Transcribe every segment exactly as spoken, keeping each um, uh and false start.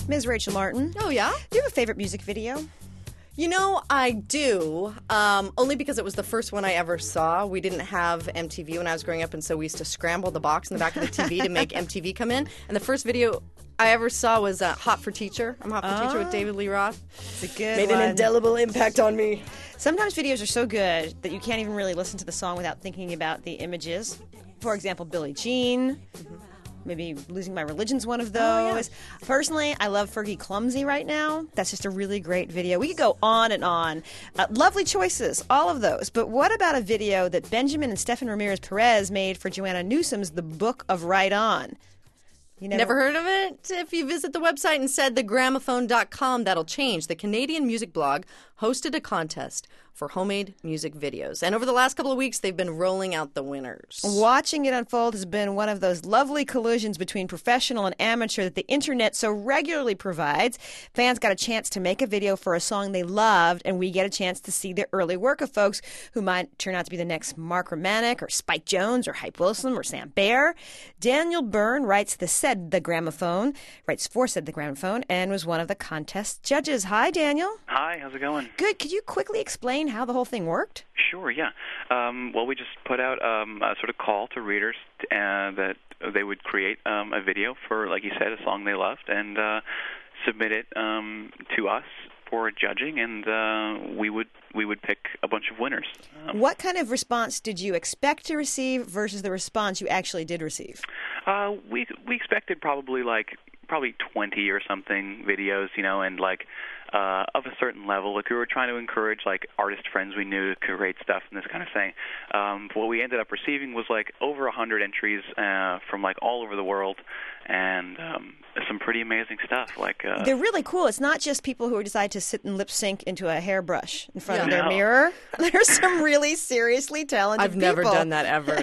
Miz Rachel Martin. Oh, yeah? Do you have a favorite music video? You know, I do, um, only because it was the first one I ever saw. We didn't have M T V when I was growing up, and so we used to scramble the box in the back of the T V to make M T V come in. And the first video I ever saw was uh, Hot for Teacher. I'm Hot for oh. Teacher with David Lee Roth. It's a good Made one. an indelible impact on me. Sometimes videos are so good that you can't even really listen to the song without thinking about the images. For example, Billie Jean. Mm-hmm. Maybe Losing My Religion's one of those. Oh, yeah. Personally, I love Fergie Clumsy right now. That's just a really great video. We could go on and on. Uh, lovely choices, all of those. But what about a video that Benjamin and Stefan Ramirez Perez made for Joanna Newsom's The Book of Right On? You never, never heard of it? If you visit the website and said the gramophone dot com, that'll change. The Canadian music blog hosted a contest for homemade music videos. And over the last couple of weeks, they've been rolling out the winners. Watching it unfold has been one of those lovely collisions between professional and amateur that the internet so regularly provides. Fans got a chance to make a video for a song they loved, and we get a chance to see the early work of folks who might turn out to be the next Mark Romanek or Spike Jones or Hype Wilson or Sam Baer. Daniel Byrne writes the Said the Gramophone, writes for Said the Gramophone, and was one of the contest judges. Hi, Daniel. Hi, how's it going? Good. Could you quickly explain how the whole thing worked? Sure, yeah. Um, well, we just put out um, a sort of call to readers uh, that they would create um, a video for, like you said, a song they loved, and uh, submit it um, to us for judging, and uh, we would we would pick a bunch of winners. Um, what kind of response did you expect to receive versus the response you actually did receive? Uh, we we expected probably like probably twenty or something videos, you know, and like uh, of a certain level. Like we were trying to encourage like artist friends we knew to create stuff and this kind of thing. Um, what we ended up receiving was like over a hundred entries uh, from like all over the world, and um, some pretty amazing stuff. Like uh, they're really cool. It's not just people who decide to sit and lip sync into a hairbrush in front yeah. of their no. mirror. There's some really seriously talented I've people. never done that ever.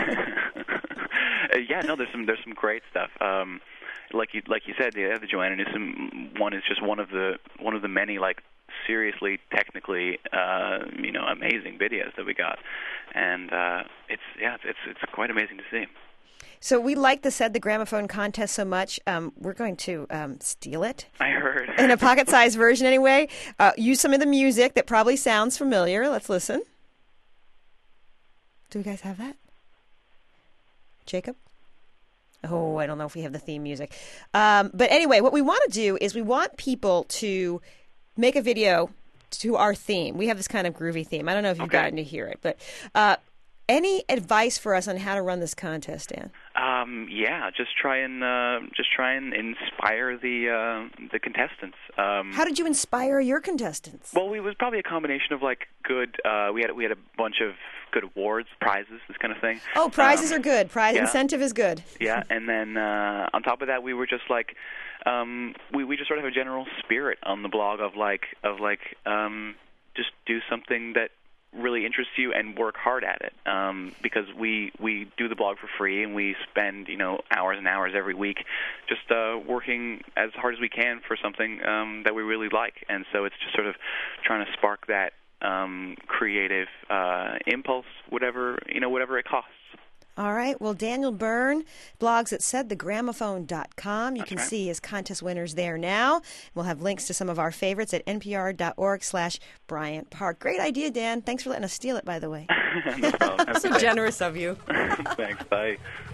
uh, yeah, no, there's some there's some great stuff. Um, like you like you said, yeah, the Joanna Newsom one is just one of the one of the many like seriously technically uh, you know amazing videos that we got, and uh, it's yeah it's it's quite amazing to see. So we like the Said the Gramophone contest so much, um, we're going to um, steal it. I heard. In a pocket-sized version anyway. Uh, use some of the music that probably sounds familiar. Let's listen. Do you guys have that? Jacob? Oh, I don't know if we have the theme music. Um, but anyway, what we want to do is we want people to make a video to our theme. We have this kind of groovy theme. I don't know if you've okay. gotten to hear it, but uh, any advice for us on how to run this contest, Dan? Um, yeah, just try and uh, just try and inspire the uh, the contestants. Um, How did you inspire your contestants? Well, it was probably a combination of like good. Uh, we had we had a bunch of good awards, prizes, this kind of thing. Oh, prizes um, are good. Prize yeah. incentive is good. Yeah, and then uh, on top of that, we were just like um, we we just sort of have a general spirit on the blog of like of like um, just do something that really interests you and work hard at it, um, because we we do the blog for free and we spend you know hours and hours every week just uh, working as hard as we can for something um, that we really like, and so it's just sort of trying to spark that um, creative uh, impulse, whatever you know, whatever it costs. All right. Well, Daniel Byrne blogs at said the gramophone dot com. You That's can right. see his contest winners there now. We'll have links to some of our favorites at npr.org slash Bryant Park. Great idea, Dan. Thanks for letting us steal it, by the way. No problem. Have a So good day. generous of you. Thanks. Bye.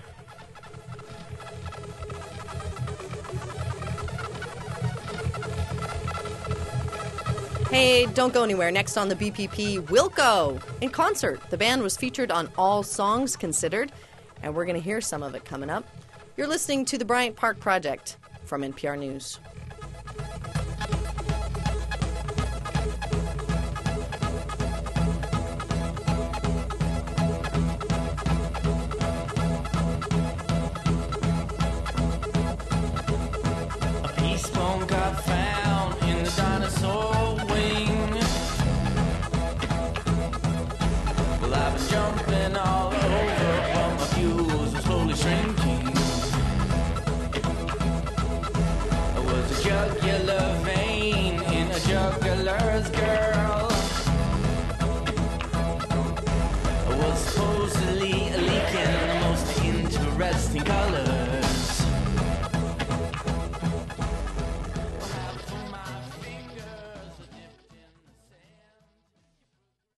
Hey, don't go anywhere. Next on the B P P, Wilco in concert. The band was featured on All Songs Considered, and we're going to hear some of it coming up. You're listening to the Bryant Park Project from N P R News. A peace bomb got found in the dinosaur wing. Well, I've been jumping all over while my fuels are slowly shrinking. I was a jugular vein in a juggler's girl. I was supposedly leaking the most interesting color.